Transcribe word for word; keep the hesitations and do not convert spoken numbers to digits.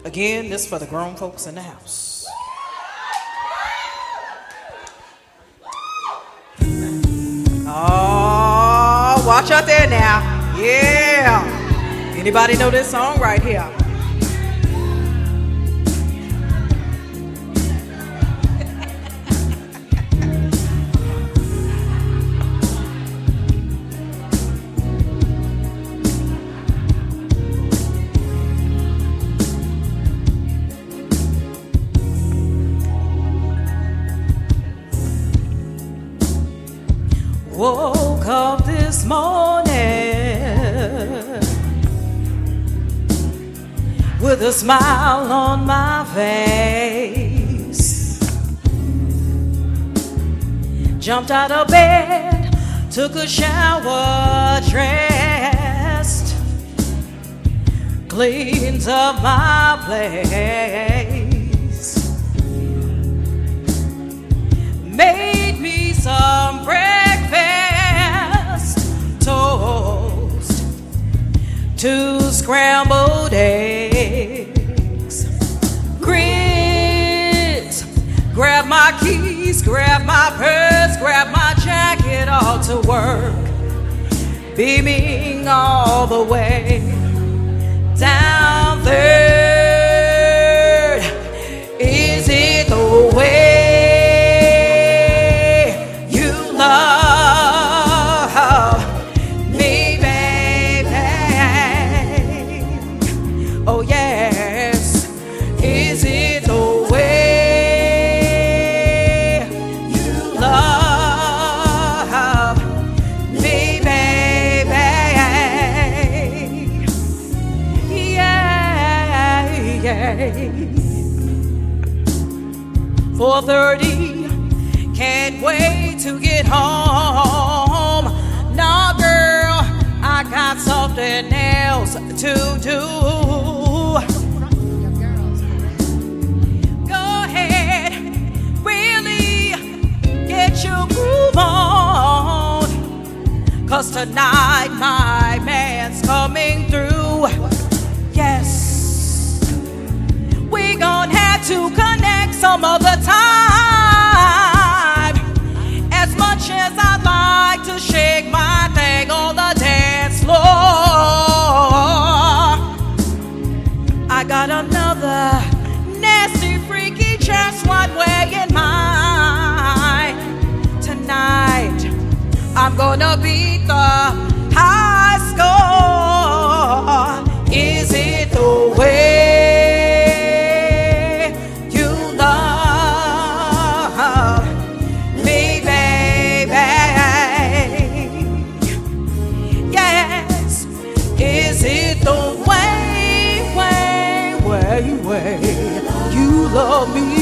Again, this for the grown folks in the house. Oh, watch out there now. Yeah. Anybody know this song right here? Woke up this morning with a smile on my face. Jumped out of bed, took a shower, dressed, cleaned up my place, made me some breakfast, toast, two scrambled eggs, grits, grab my keys, grab my purse, grab my jacket, all to work, beaming all the way down Third. Is it the way you love me, baby? Oh yes. Is it the way you love me, baby? Yeah, yeah. four thirty, can't wait to get home. Nah, girl, I got something else to do. Go ahead, really get your groove on, 'cause tonight my man's coming through. Yes, we gon' have to connect some other time. As much as I'd like to shake my thing on the dance floor, I got another nasty, freaky, just one way in mind. Tonight, I'm gonna beat the high score. Is it the way you love me, baby? Yes. Is it the way, way, way, way you love me?